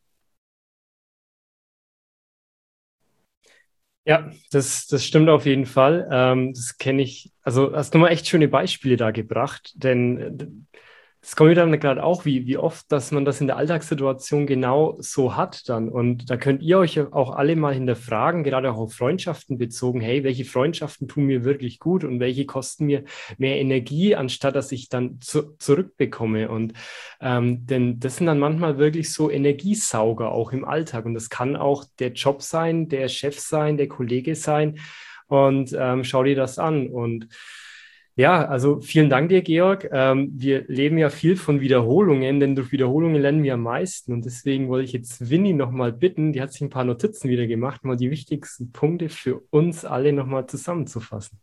Ja, das, das stimmt auf jeden Fall. Ähm, das kenne ich. Also hast du mal echt schöne Beispiele da gebracht, denn äh, es kommt mir dann gerade auch, wie, wie oft, dass man das in der Alltagssituation genau so hat dann. Und da könnt ihr euch auch alle mal hinterfragen, gerade auch auf Freundschaften bezogen, hey, welche Freundschaften tun mir wirklich gut und welche kosten mir mehr Energie, anstatt dass ich dann zu, zurückbekomme. Und ähm, denn das sind dann manchmal wirklich so Energiesauger auch im Alltag. Und das kann auch der Job sein, der Chef sein, der Kollege sein. Und ähm, schau dir das an. Und ja, also vielen Dank dir, Georg. Ähm, wir leben ja viel von Wiederholungen, denn durch Wiederholungen lernen wir am meisten. Und deswegen wollte ich jetzt Winnie nochmal bitten, die hat sich ein paar Notizen wieder gemacht, mal die wichtigsten Punkte für uns alle nochmal zusammenzufassen.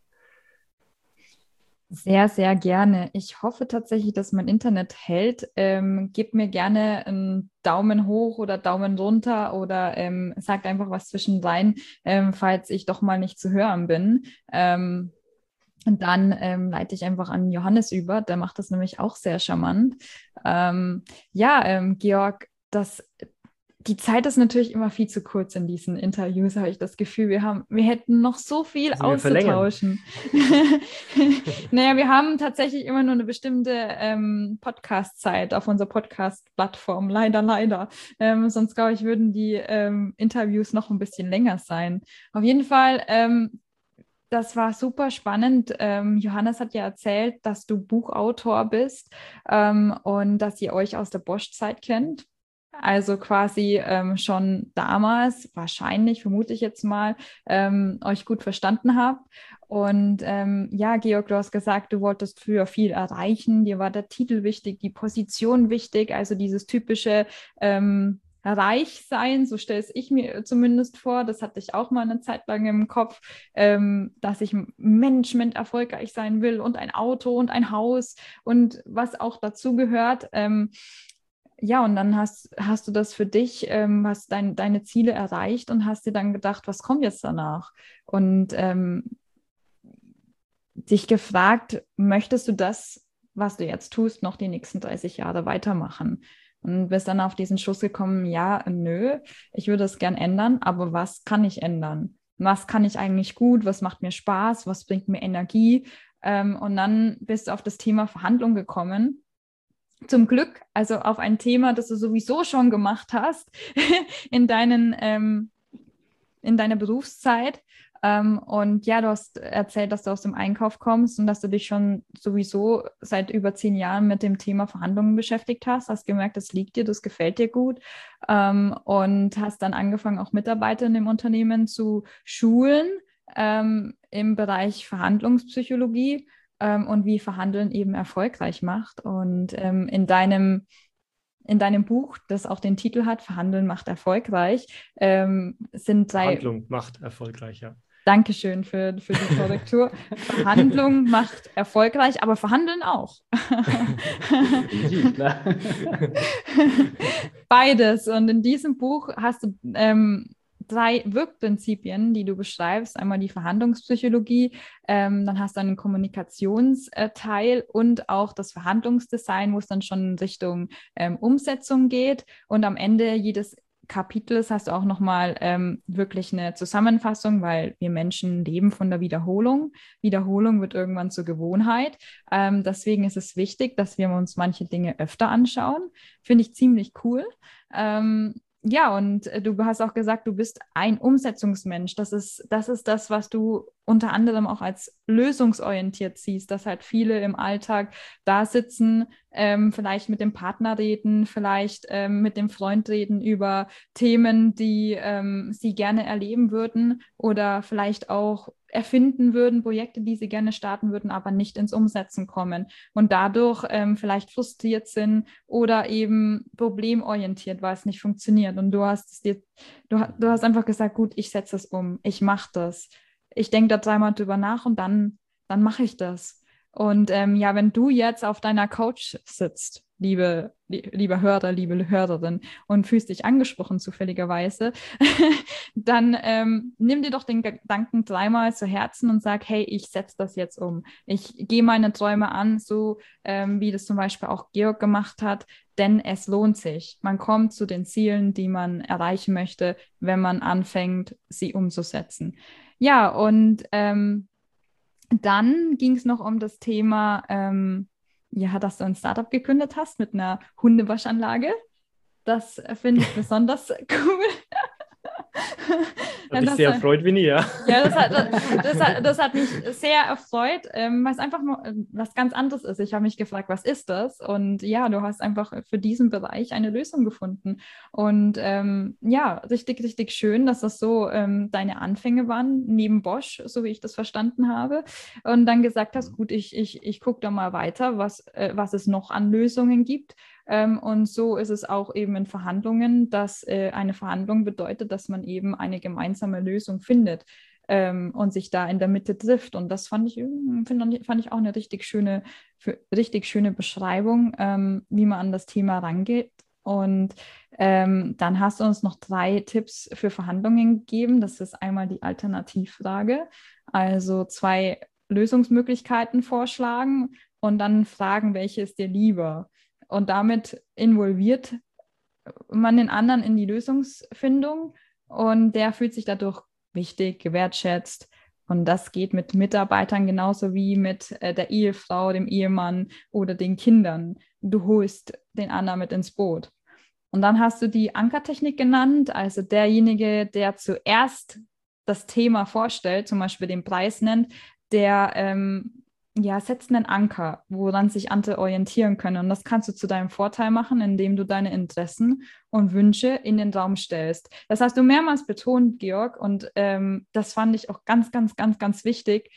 Sehr, sehr gerne. Ich hoffe tatsächlich, dass mein Internet hält. Ähm, gebt mir gerne einen Daumen hoch oder Daumen runter oder ähm, sagt einfach was zwischendrin, ähm, falls ich doch mal nicht zu hören bin. Ähm, Und dann ähm, leite ich einfach an Johannes über, der macht das nämlich auch sehr charmant. Ähm, ja, ähm, Georg, das, die Zeit ist natürlich immer viel zu kurz in diesen Interviews, habe ich das Gefühl. Wir haben, wir hätten noch so viel Also wir verlängern. auszutauschen. Naja, wir haben tatsächlich immer nur eine bestimmte ähm, Podcast-Zeit auf unserer Podcast-Plattform. Leider, leider. Ähm, sonst, glaube ich, würden die ähm, Interviews noch ein bisschen länger sein. Auf jeden Fall, ähm, das war super spannend. Ähm, Johannes hat ja erzählt, dass du Buchautor bist ähm, und dass ihr euch aus der Bosch-Zeit kennt. Also quasi ähm, schon damals, wahrscheinlich, vermute ich jetzt mal, ähm, euch gut verstanden habt. Und ähm, ja, Georg, du hast gesagt, du wolltest früher viel erreichen. Dir war der Titel wichtig, die Position wichtig, also dieses typische ähm, reich sein, so stelle ich mir zumindest vor. Das hatte ich auch mal eine Zeit lang im Kopf, ähm, dass ich im Management erfolgreich sein will und ein Auto und ein Haus und was auch dazu gehört. Ähm, ja, und dann hast, hast du das für dich, ähm, hast dein, deine Ziele erreicht und hast dir dann gedacht, was kommt jetzt danach? Und ähm, dich gefragt, möchtest du das, was du jetzt tust, noch die nächsten dreißig Jahre weitermachen? Und bist dann auf diesen Schluss gekommen, ja, nö, ich würde es gern ändern, aber was kann ich ändern? Was kann ich eigentlich gut? Was macht mir Spaß? Was bringt mir Energie? Ähm, und dann bist du auf das Thema Verhandlung gekommen. Zum Glück, also auf ein Thema, das du sowieso schon gemacht hast in deinen, ähm, in deiner Berufszeit. Ähm, und ja, du hast erzählt, dass du aus dem Einkauf kommst und dass du dich schon sowieso seit über zehn Jahren mit dem Thema Verhandlungen beschäftigt hast. Hast gemerkt, das liegt dir, das gefällt dir gut. Ähm, und hast dann angefangen, auch Mitarbeiter in dem Unternehmen zu schulen ähm, im Bereich Verhandlungspsychologie ähm, und wie Verhandeln eben erfolgreich macht. Und ähm, in deinem in deinem Buch, das auch den Titel hat, Verhandeln macht erfolgreich, ähm, sind drei... Verhandlung macht erfolgreich, ja. Dankeschön für, für die Korrektur. Verhandlung macht erfolgreich, aber Verhandeln auch. Beides. Und in diesem Buch hast du ähm, drei Wirkprinzipien, die du beschreibst. Einmal die Verhandlungspsychologie, ähm, dann hast du einen Kommunikationsteil und auch das Verhandlungsdesign, wo es dann schon in Richtung ähm, Umsetzung geht. Und am Ende jedes Kapitels hast du auch nochmal ähm, wirklich eine Zusammenfassung, weil wir Menschen leben von der Wiederholung. Wiederholung wird irgendwann zur Gewohnheit. Ähm, deswegen ist es wichtig, dass wir uns manche Dinge öfter anschauen. Finde ich ziemlich cool. Ähm, ja, und äh, du hast auch gesagt, du bist ein Umsetzungsmensch. Das ist, das ist das, was du unter anderem auch als lösungsorientiert siehst, dass halt viele im Alltag da sitzen, ähm, vielleicht mit dem Partner reden, vielleicht ähm, mit dem Freund reden über Themen, die ähm, sie gerne erleben würden oder vielleicht auch erfinden würden, Projekte, die sie gerne starten würden, aber nicht ins Umsetzen kommen und dadurch ähm, vielleicht frustriert sind oder eben problemorientiert, weil es nicht funktioniert. Und du hast es dir, du, du hast einfach gesagt, gut, ich setze es um, ich mache das. Ich denke da dreimal drüber nach und dann, dann mache ich das. Und ähm, ja, wenn du jetzt auf deiner Couch sitzt, liebe, li liebe Hörer, liebe Hörerin, und fühlst dich angesprochen zufälligerweise, dann ähm, nimm dir doch den Gedanken dreimal zu Herzen und sag, hey, ich setze das jetzt um. Ich gehe meine Träume an, so ähm, wie das zum Beispiel auch Georg gemacht hat, denn es lohnt sich. Man kommt zu den Zielen, die man erreichen möchte, wenn man anfängt, sie umzusetzen. Ja, und ähm, dann ging es noch um das Thema, ähm, ja, dass du ein Startup gegründet hast mit einer Hundewaschanlage. Das äh, finde ich besonders cool. Hat dich sehr erfreut, Winnie, ja. Ja, das hat, das, hat, das hat mich sehr erfreut, ähm, weil es einfach nur was ganz anderes ist. Ich habe mich gefragt, was ist das? Und ja, du hast einfach für diesen Bereich eine Lösung gefunden. Und ähm, ja, richtig, richtig schön, dass das so ähm, deine Anfänge waren, neben Bosch, so wie ich das verstanden habe. Und dann gesagt hast, gut, ich, ich, ich gucke da mal weiter, was, äh, was es noch an Lösungen gibt. Ähm, und so ist es auch eben in Verhandlungen, dass äh, eine Verhandlung bedeutet, dass man eben eine gemeinsame Lösung findet ähm, und sich da in der Mitte trifft. Und das fand ich, find, fand ich auch eine richtig schöne, für, richtig schöne Beschreibung, ähm, wie man an das Thema rangeht. Und ähm, dann hast du uns noch drei Tipps für Verhandlungen gegeben. Das ist einmal die Alternativfrage, also zwei Lösungsmöglichkeiten vorschlagen und dann fragen, welche ist dir lieber. Und damit involviert man den anderen in die Lösungsfindung und der fühlt sich dadurch wichtig, gewertschätzt. Und das geht mit Mitarbeitern genauso wie mit äh, der Ehefrau, dem Ehemann oder den Kindern. Du holst den anderen mit ins Boot. Und dann hast du die Ankertechnik genannt, also derjenige, der zuerst das Thema vorstellt, zum Beispiel den Preis nennt, der ähm, ja, setzt einen Anker, woran sich andere orientieren können. Und das kannst du zu deinem Vorteil machen, indem du deine Interessen und Wünsche in den Raum stellst. Das hast du mehrmals betont, Georg, und ähm, das fand ich auch ganz, ganz, ganz, ganz wichtig,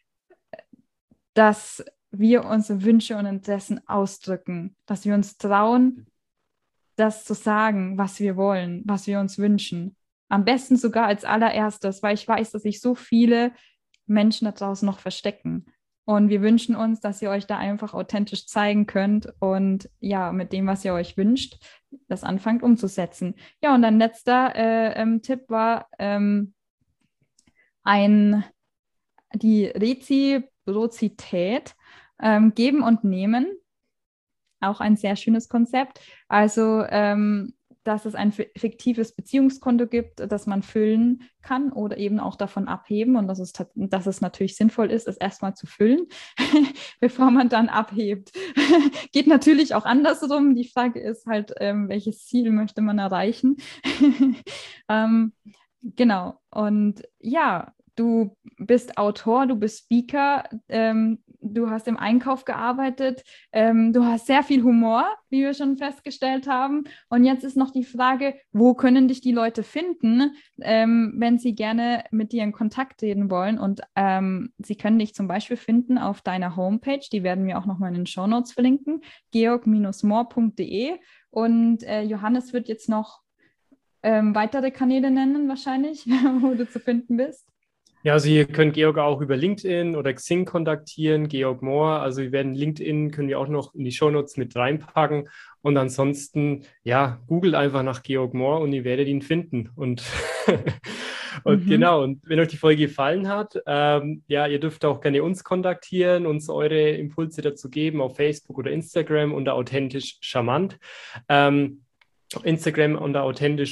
dass wir unsere Wünsche und Interessen ausdrücken, dass wir uns trauen, das zu sagen, was wir wollen, was wir uns wünschen. Am besten sogar als allererstes, weil ich weiß, dass sich so viele Menschen da draußen noch verstecken. Und wir wünschen uns, dass ihr euch da einfach authentisch zeigen könnt und ja, mit dem, was ihr euch wünscht, das anfangt umzusetzen. Ja, und ein letzter äh, ähm, Tipp war ähm, ein, die Reziprozität, ähm, geben und nehmen. Auch ein sehr schönes Konzept. Also ähm, dass es ein fiktives Beziehungskonto gibt, das man füllen kann oder eben auch davon abheben und dass es, dass es natürlich sinnvoll ist, es erstmal zu füllen, bevor man dann abhebt. Geht natürlich auch andersrum. Die Frage ist halt, ähm, welches Ziel möchte man erreichen? ähm, genau. Und ja, du bist Autor, du bist Speaker, ähm, du hast im Einkauf gearbeitet, ähm, du hast sehr viel Humor, wie wir schon festgestellt haben. Und jetzt ist noch die Frage, wo können dich die Leute finden, ähm, wenn sie gerne mit dir in Kontakt treten wollen? Und ähm, sie können dich zum Beispiel finden auf deiner Homepage, die werden wir auch nochmal in den Shownotes verlinken, georg Bindestrich mohr punkt de. Und äh, Johannes wird jetzt noch ähm, weitere Kanäle nennen wahrscheinlich, wo du zu finden bist. Ja, also ihr könnt Georg auch über LinkedIn oder Xing kontaktieren, Georg Mohr. Also wir werden LinkedIn, können wir auch noch in die Shownotes mit reinpacken. Und ansonsten, ja, googelt einfach nach Georg Mohr und ihr werdet ihn finden. Und, und mhm. genau, und wenn euch die Folge gefallen hat, ähm, ja, ihr dürft auch gerne uns kontaktieren, uns eure Impulse dazu geben auf Facebook oder Instagram unter authentisch charmant. Ähm, Instagram unter authentisch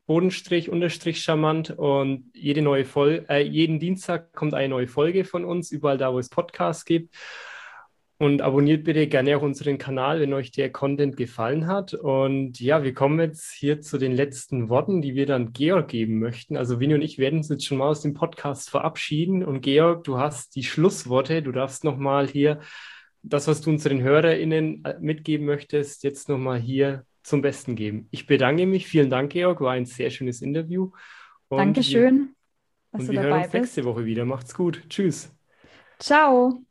Bodenstrich, Unterstrich charmant und jede neue Folge, äh, jeden Dienstag kommt eine neue Folge von uns, überall da, wo es Podcasts gibt. Und abonniert bitte gerne auch unseren Kanal, wenn euch der Content gefallen hat. Und ja, wir kommen jetzt hier zu den letzten Worten, die wir dann Georg geben möchten. Also Vinny und ich werden uns jetzt schon mal aus dem Podcast verabschieden. Und Georg, du hast die Schlussworte. Du darfst nochmal hier das, was du unseren HörerInnen mitgeben möchtest, jetzt nochmal hier zum Besten geben. Ich bedanke mich. Vielen Dank, Georg. War ein sehr schönes Interview. Und Dankeschön, wir, dass und du wir dabei hören uns bist. nächste Woche wieder. Macht's gut. Tschüss. Ciao.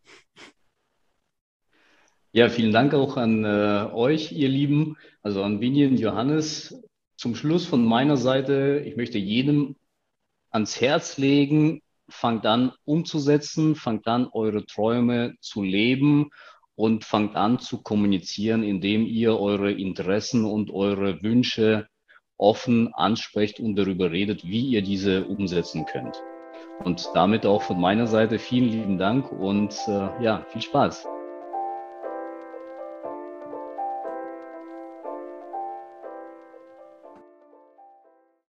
Ja, vielen Dank auch an äh, euch, ihr Lieben, also an Vinny und Johannes. Zum Schluss von meiner Seite, ich möchte jedem ans Herz legen, fangt an umzusetzen, fangt an eure Träume zu leben und fangt an zu kommunizieren, indem ihr eure Interessen und eure Wünsche offen ansprecht und darüber redet, wie ihr diese umsetzen könnt. Und damit auch von meiner Seite vielen lieben Dank und äh, ja, viel Spaß.